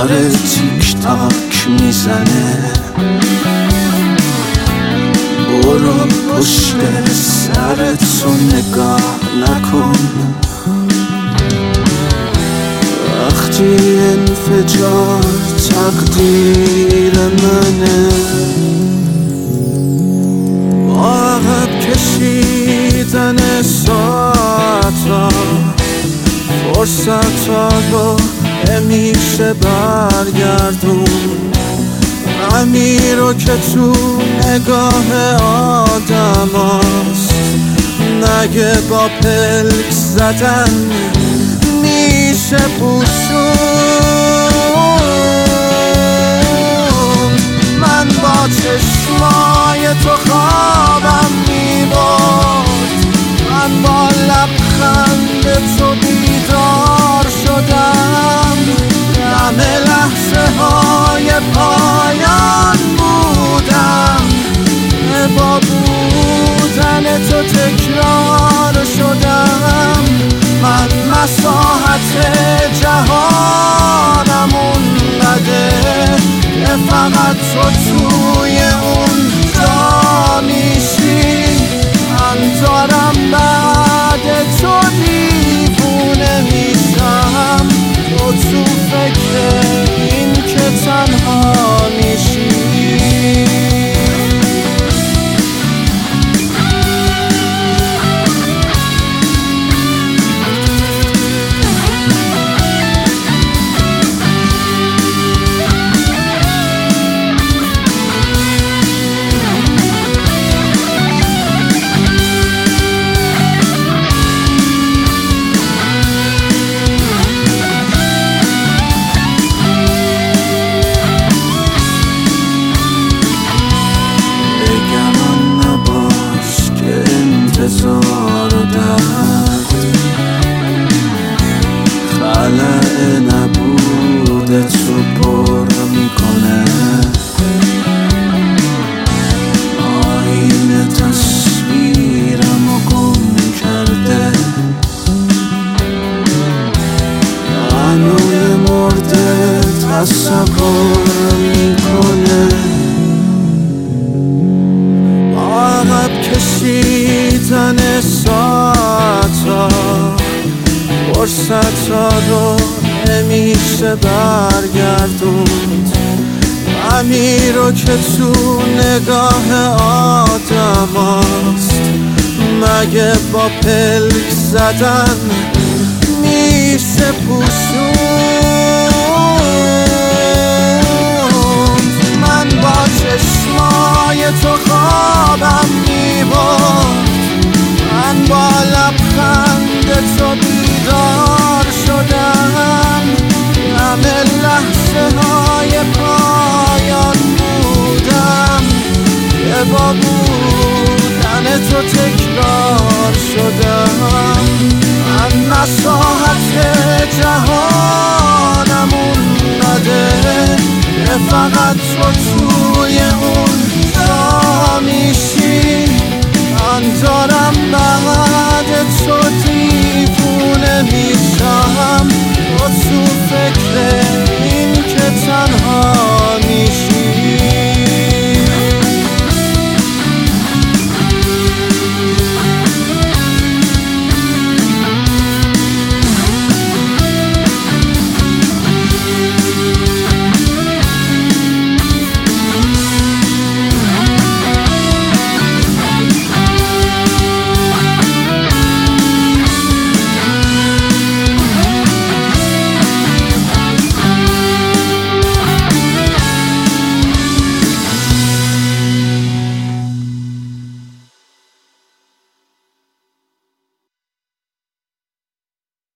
داره تیک تاک میزنه. برو پشت سرتو نگاه نکن، وقتی انفجار تقدیر منه. با عقب کشیدن ساعتا فرصتا رو نمیشه برگردون. غمی رو که تو نگاه آدم هست، نگه با پلک زدن میشه پوشون. من با چشمای تو خوابم میبرد، من با لبخند تو بیدار شدم. همه لحظه های پایان بودم، با بودن تو تکرار شدم. من مساحت جهانم اونقدر که فقط تو توی اون جا میشی. من دارم بعد تو دیوونه میشم، تو فکر این که تنها میشی. انتظار و درد خلأ نبودت رو پر میکنه. آینه تصویرم رو گم کرده، منوی مرده تصور میکنه. عقب کشیدن ساعتا فرصتا رو نمیشه برگردوند. غمی رو که تو نگاه آدم هست، مگه با پلک زدن میشه پوشوند. من با چشمای تو خوابم میبرد، من با لب